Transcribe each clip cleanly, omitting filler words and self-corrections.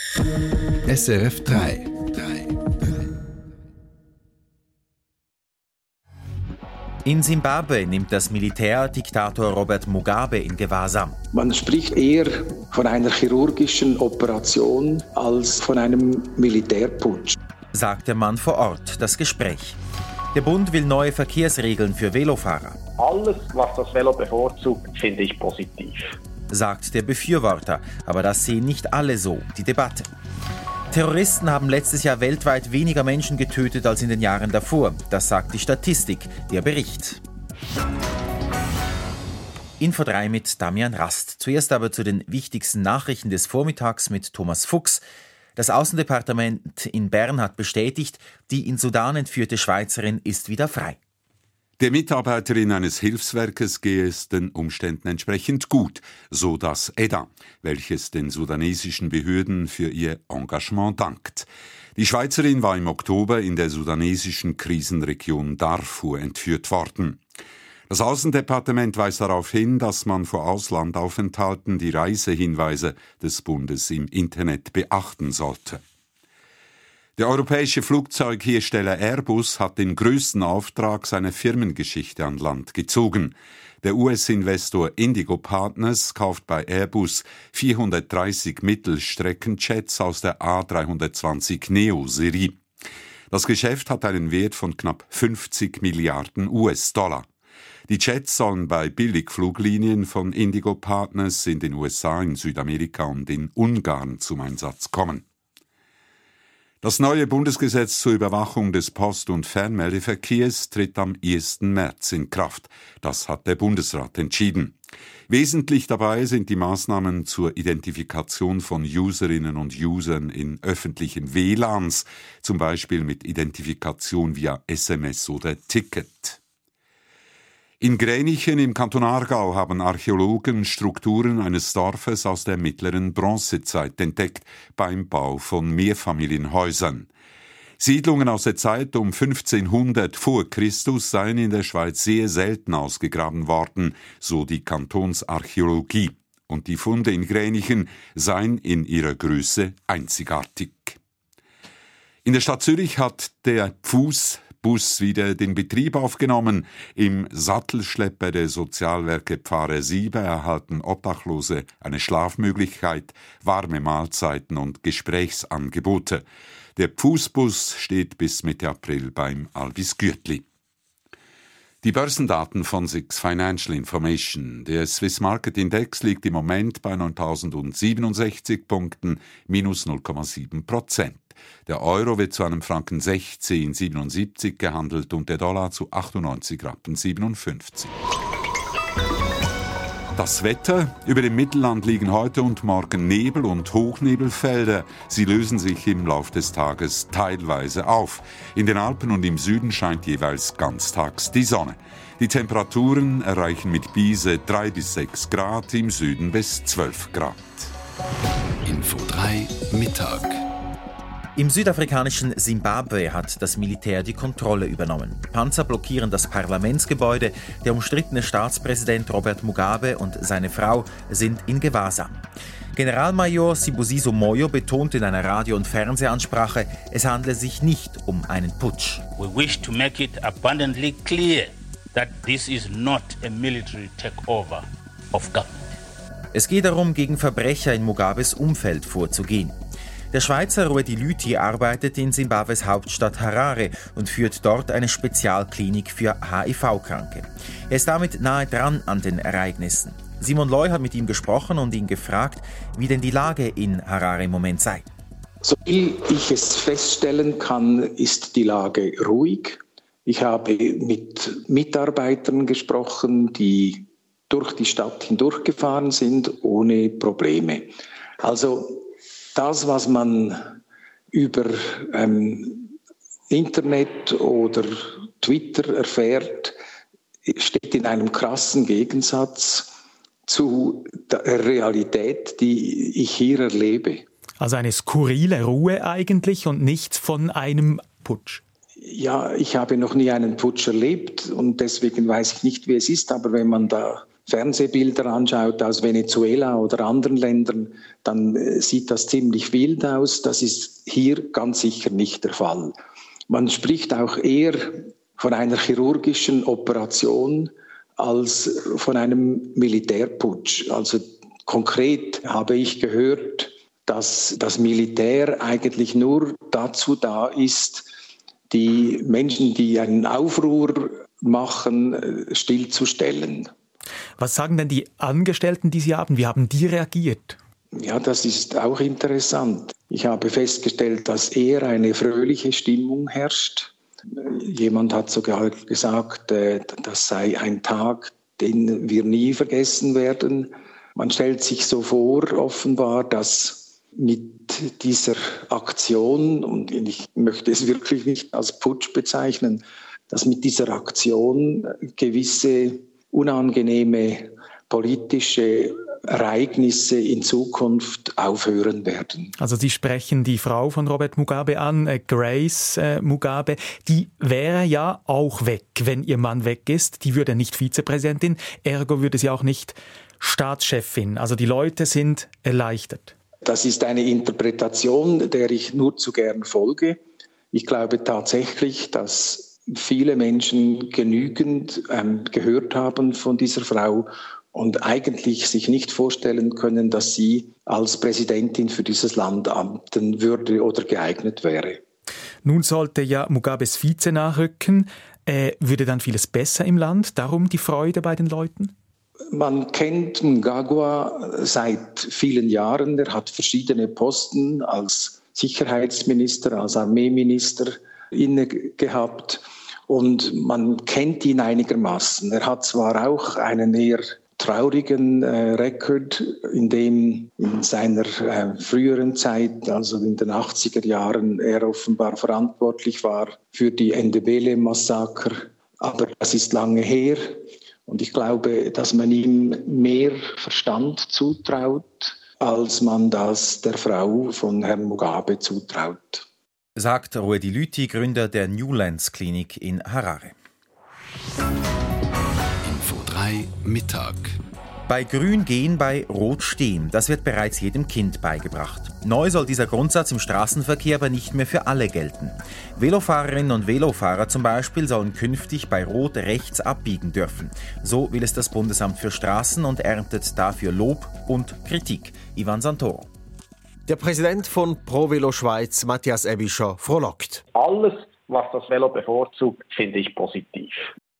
SRF 3. In Simbabwe nimmt das Militär Diktator Robert Mugabe in Gewahrsam. Man spricht eher von einer chirurgischen Operation als von einem Militärputsch, Sagt der Mann vor Ort. Das Gespräch. Der Bund will neue Verkehrsregeln für Velofahrer. Alles, was das Velo bevorzugt, finde ich positiv. Sagt der Befürworter. Aber das sehen nicht alle so. Die Debatte. Terroristen haben letztes Jahr weltweit weniger Menschen getötet als in den Jahren davor. Das sagt die Statistik, der Bericht. Info 3 mit Damian Rast. Zuerst aber zu den wichtigsten Nachrichten des Vormittags mit Thomas Fuchs. Das Außendepartement in Bern hat bestätigt, die in Sudan entführte Schweizerin ist wieder frei. Der Mitarbeiterin eines Hilfswerkes gehe es den Umständen entsprechend gut, so das EDA, welches den sudanesischen Behörden für ihr Engagement dankt. Die Schweizerin war im Oktober in der sudanesischen Krisenregion Darfur entführt worden. Das Außendepartement weist darauf hin, dass man vor Auslandaufenthalten die Reisehinweise des Bundes im Internet beachten sollte. Der europäische Flugzeughersteller Airbus hat den größten Auftrag seiner Firmengeschichte an Land gezogen. Der US-Investor Indigo Partners kauft bei Airbus 430 Mittelstreckenjets aus der A320neo-Serie. Das Geschäft hat einen Wert von knapp 50 Milliarden US-Dollar. Die Jets sollen bei Billigfluglinien von Indigo Partners in den USA, in Südamerika und in Ungarn zum Einsatz kommen. Das neue Bundesgesetz zur Überwachung des Post- und Fernmeldeverkehrs tritt am 1. März in Kraft. Das hat der Bundesrat entschieden. Wesentlich dabei sind die Maßnahmen zur Identifikation von Userinnen und Usern in öffentlichen WLANs, zum Beispiel mit Identifikation via SMS oder Ticket. In Gränichen im Kanton Aargau haben Archäologen Strukturen eines Dorfes aus der mittleren Bronzezeit entdeckt beim Bau von Mehrfamilienhäusern. Siedlungen aus der Zeit um 1500 vor Christus seien in der Schweiz sehr selten ausgegraben worden, so die Kantonsarchäologie. Und die Funde in Gränichen seien in ihrer Größe einzigartig. In der Stadt Zürich hat der Fußbus wieder den Betrieb aufgenommen. Im Sattelschlepper der Sozialwerke Pfarrer Siebe erhalten Obdachlose eine Schlafmöglichkeit, warme Mahlzeiten und Gesprächsangebote. Der Fußbus steht bis Mitte April beim Albis Gürtli. Die Börsendaten von SIX Financial Information. Der Swiss Market Index liegt im Moment bei 9.067 Punkten, minus 0,7%. Der Euro wird zu einem Franken 16,77 gehandelt und der Dollar zu 98,57 Rappen. Das Wetter. Über dem Mittelland liegen heute und morgen Nebel- und Hochnebelfelder. Sie lösen sich im Lauf des Tages teilweise auf. In den Alpen und im Süden scheint jeweils ganztags die Sonne. Die Temperaturen erreichen mit Biese 3 bis 6 Grad, im Süden bis 12 Grad. Info 3 Mittag. Im südafrikanischen Simbabwe hat das Militär die Kontrolle übernommen. Panzer blockieren das Parlamentsgebäude. Der umstrittene Staatspräsident Robert Mugabe und seine Frau sind in Gewahrsam. Generalmajor Sibusiso Moyo betont in einer Radio- und Fernsehansprache, es handle sich nicht um einen Putsch. We wish to make it abundantly clear that this is not a military takeover of government. Es geht darum, gegen Verbrecher in Mugabes Umfeld vorzugehen. Der Schweizer Ruedi Lüthi arbeitet in Simbabwes Hauptstadt Harare und führt dort eine Spezialklinik für HIV-Kranke. Er ist damit nahe dran an den Ereignissen. Simon Loy hat mit ihm gesprochen und ihn gefragt, wie denn die Lage in Harare im Moment sei. So viel ich es feststellen kann, ist die Lage ruhig. Ich habe mit Mitarbeitern gesprochen, die durch die Stadt hindurchgefahren sind, ohne Probleme. Also das, was man über Internet oder Twitter erfährt, steht in einem krassen Gegensatz zu der Realität, die ich hier erlebe. Also eine skurrile Ruhe eigentlich und nichts von einem Putsch. Ja, ich habe noch nie einen Putsch erlebt und deswegen weiß ich nicht, wie es ist. Aber wenn man da Fernsehbilder anschaut aus Venezuela oder anderen Ländern, dann sieht das ziemlich wild aus. Das ist hier ganz sicher nicht der Fall. Man spricht auch eher von einer chirurgischen Operation als von einem Militärputsch. Also konkret habe ich gehört, dass das Militär eigentlich nur dazu da ist, die Menschen, die einen Aufruhr machen, stillzustellen. Was sagen denn die Angestellten, die Sie haben? Wie haben die reagiert? Ja, das ist auch interessant. Ich habe festgestellt, dass eher eine fröhliche Stimmung herrscht. Jemand hat sogar gesagt, das sei ein Tag, den wir nie vergessen werden. Man stellt sich so vor, offenbar, dass mit dieser Aktion, und ich möchte es wirklich nicht als Putsch bezeichnen, dass mit dieser Aktion gewisse unangenehme politische Ereignisse in Zukunft aufhören werden. Also Sie sprechen die Frau von Robert Mugabe an, Grace Mugabe. Die wäre ja auch weg, wenn ihr Mann weg ist. Die würde nicht Vizepräsidentin, ergo würde sie auch nicht Staatschefin. Also die Leute sind erleichtert. Das ist eine Interpretation, der ich nur zu gern folge. Ich glaube tatsächlich, dass viele Menschen genügend gehört haben von dieser Frau und eigentlich sich nicht vorstellen können, dass sie als Präsidentin für dieses Land amten würde oder geeignet wäre. Nun sollte ja Mugabes Vize nachrücken. Würde dann vieles besser im Land? Darum die Freude bei den Leuten? Man kennt Mnangagwa seit vielen Jahren. Er hat verschiedene Posten als Sicherheitsminister, als Armeeminister inne gehabt. Und man kennt ihn einigermaßen. Er hat zwar auch einen eher traurigen Rekord, in dem in seiner früheren Zeit, also in den 80er Jahren, er offenbar verantwortlich war für die Ndebele-Massaker. Aber das ist lange her. Und ich glaube, dass man ihm mehr Verstand zutraut, als man das der Frau von Herrn Mugabe zutraut. Sagt Ruedi Lüthi, Gründer der Newlands Klinik in Harare. Info 3 Mittag. Bei Grün gehen, bei Rot stehen. Das wird bereits jedem Kind beigebracht. Neu soll dieser Grundsatz im Straßenverkehr aber nicht mehr für alle gelten. Velofahrerinnen und Velofahrer zum Beispiel sollen künftig bei Rot rechts abbiegen dürfen. So will es das Bundesamt für Straßen und erntet dafür Lob und Kritik. Ivan Santoro. Der Präsident von Pro Velo Schweiz, Matthias Ebischer, frohlockt. Alles, was das Velo bevorzugt, finde ich positiv.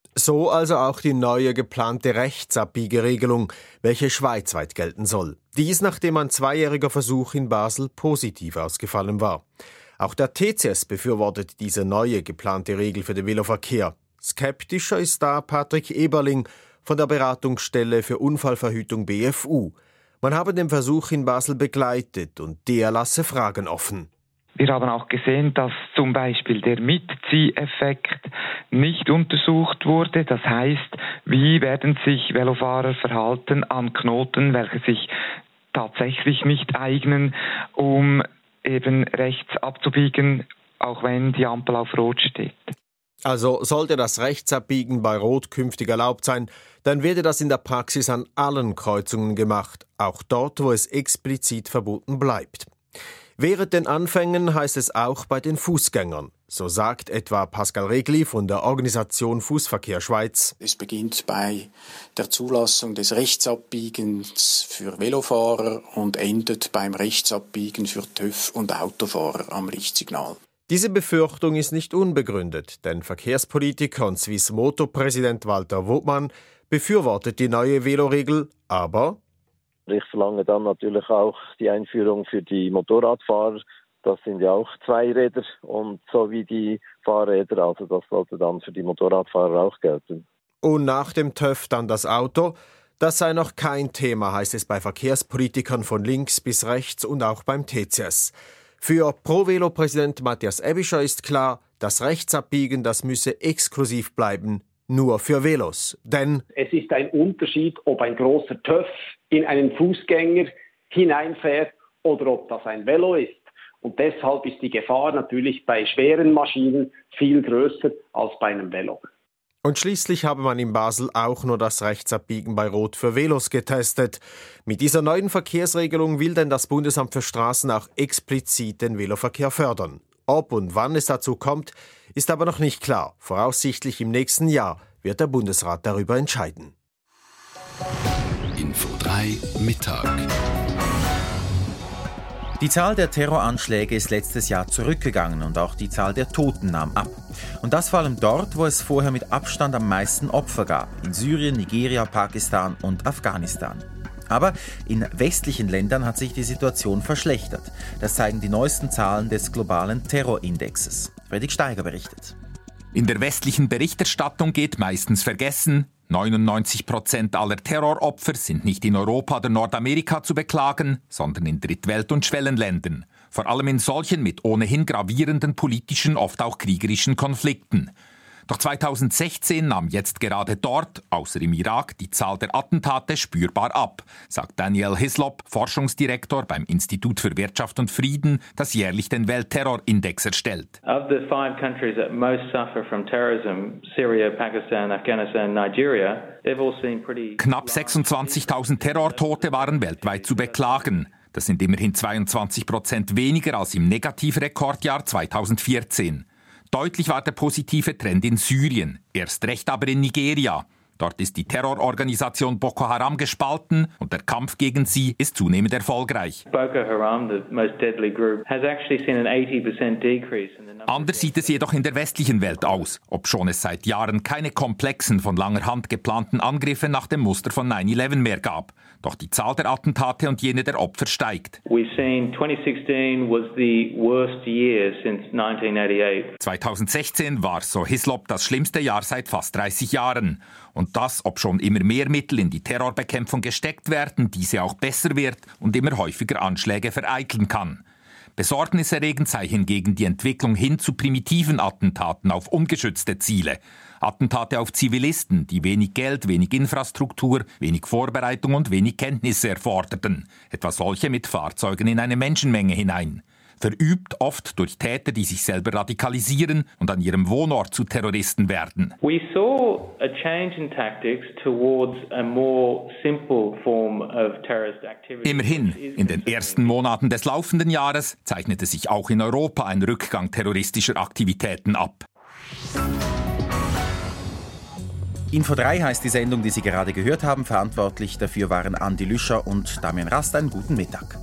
So also auch die neue geplante Rechtsabbiegeregelung, welche schweizweit gelten soll. Dies, nachdem ein 2-jähriger Versuch in Basel positiv ausgefallen war. Auch der TCS befürwortet diese neue geplante Regel für den Veloverkehr. Skeptischer ist da Patrick Eberling von der Beratungsstelle für Unfallverhütung BFU. Man habe den Versuch in Basel begleitet und der lasse Fragen offen. Wir haben auch gesehen, dass zum Beispiel der Mitzieheffekt nicht untersucht wurde. Das heißt, wie werden sich Velofahrer verhalten an Knoten, welche sich tatsächlich nicht eignen, um eben rechts abzubiegen, auch wenn die Ampel auf Rot steht. Also sollte das Rechtsabbiegen bei Rot künftig erlaubt sein, dann werde das in der Praxis an allen Kreuzungen gemacht, auch dort, wo es explizit verboten bleibt. Während den Anfängen heißt es auch bei den Fußgängern. So sagt etwa Pascal Regli von der Organisation Fußverkehr Schweiz. Es beginnt bei der Zulassung des Rechtsabbiegens für Velofahrer und endet beim Rechtsabbiegen für TÜV und Autofahrer am Lichtsignal. Diese Befürchtung ist nicht unbegründet, denn Verkehrspolitiker und Swiss-Moto-Präsident Walter Wobmann befürwortet die neue Veloregel, aber ich verlange dann natürlich auch die Einführung für die Motorradfahrer. Das sind ja auch Zweiräder und so wie die Fahrräder, also das sollte dann für die Motorradfahrer auch gelten. Und nach dem TÜV dann das Auto? Das sei noch kein Thema, heißt es bei Verkehrspolitikern von links bis rechts und auch beim TCS. Für Pro-Velo-Präsident Matthias Ebischer ist klar, das Rechtsabbiegen, das müsse exklusiv bleiben, nur für Velos. Denn es ist ein Unterschied, ob ein großer TÜV in einen Fußgänger hineinfährt oder ob das ein Velo ist. Und deshalb ist die Gefahr natürlich bei schweren Maschinen viel größer als bei einem Velo. Und schließlich habe man in Basel auch nur das Rechtsabbiegen bei Rot für Velos getestet. Mit dieser neuen Verkehrsregelung will denn das Bundesamt für Straßen auch explizit den Veloverkehr fördern. Ob und wann es dazu kommt, ist aber noch nicht klar. Voraussichtlich im nächsten Jahr wird der Bundesrat darüber entscheiden. Info 3 Mittag. Die Zahl der Terroranschläge ist letztes Jahr zurückgegangen und auch die Zahl der Toten nahm ab. Und das vor allem dort, wo es vorher mit Abstand am meisten Opfer gab, in Syrien, Nigeria, Pakistan und Afghanistan. Aber in westlichen Ländern hat sich die Situation verschlechtert. Das zeigen die neuesten Zahlen des globalen Terrorindexes. Fredrik Steiger berichtet. In der westlichen Berichterstattung geht meistens vergessen, 99% aller Terroropfer sind nicht in Europa oder Nordamerika zu beklagen, sondern in Drittwelt- und Schwellenländern. Vor allem in solchen mit ohnehin gravierenden politischen, oft auch kriegerischen Konflikten. Doch 2016 nahm jetzt gerade dort, außer im Irak, die Zahl der Attentate spürbar ab, sagt Daniel Hislop, Forschungsdirektor beim Institut für Wirtschaft und Frieden, das jährlich den Weltterrorindex erstellt. Of the 5 countries that most suffer from terrorism, Syria, Pakistan, Afghanistan, Nigeria, they've all seen pretty... Knapp 26.000 Terrortote waren weltweit zu beklagen. Das sind immerhin 22% weniger als im Negativrekordjahr 2014. Deutlich war der positive Trend in Syrien, erst recht aber in Nigeria. Dort ist die Terrororganisation Boko Haram gespalten und der Kampf gegen sie ist zunehmend erfolgreich. Boko Haram, the most deadly group, has actually seen an 80% decrease in the number. Anders sieht es jedoch in der westlichen Welt aus, obschon es seit Jahren keine komplexen, von langer Hand geplanten Angriffe nach dem Muster von 9/11 mehr gab. Doch die Zahl der Attentate und jene der Opfer steigt. We've seen 2016 was the worst year since 1988. 2016 war, so Hislop, das schlimmste Jahr seit fast 30 Jahren. Und das, obschon immer mehr Mittel in die Terrorbekämpfung gesteckt werden, diese auch besser wird und immer häufiger Anschläge vereiteln kann. Besorgniserregend sei hingegen die Entwicklung hin zu primitiven Attentaten auf ungeschützte Ziele. Attentate auf Zivilisten, die wenig Geld, wenig Infrastruktur, wenig Vorbereitung und wenig Kenntnisse erforderten. Etwa solche mit Fahrzeugen in eine Menschenmenge hinein. Verübt oft durch Täter, die sich selber radikalisieren und an ihrem Wohnort zu Terroristen werden. We saw a change in tactics towards a more simple form of terrorist activity. Immerhin, in den ersten Monaten des laufenden Jahres zeichnete sich auch in Europa ein Rückgang terroristischer Aktivitäten ab. Info 3 heißt die Sendung, die Sie gerade gehört haben. Verantwortlich dafür waren Andi Lüscher und Damian Rast. Einen guten Mittag.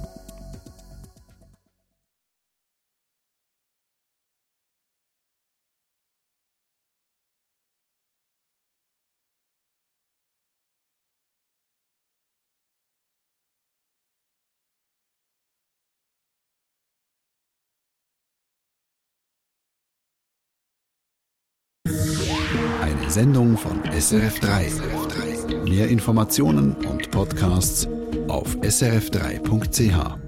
Eine Sendung von SRF3. Mehr Informationen und Podcasts auf srf3.ch.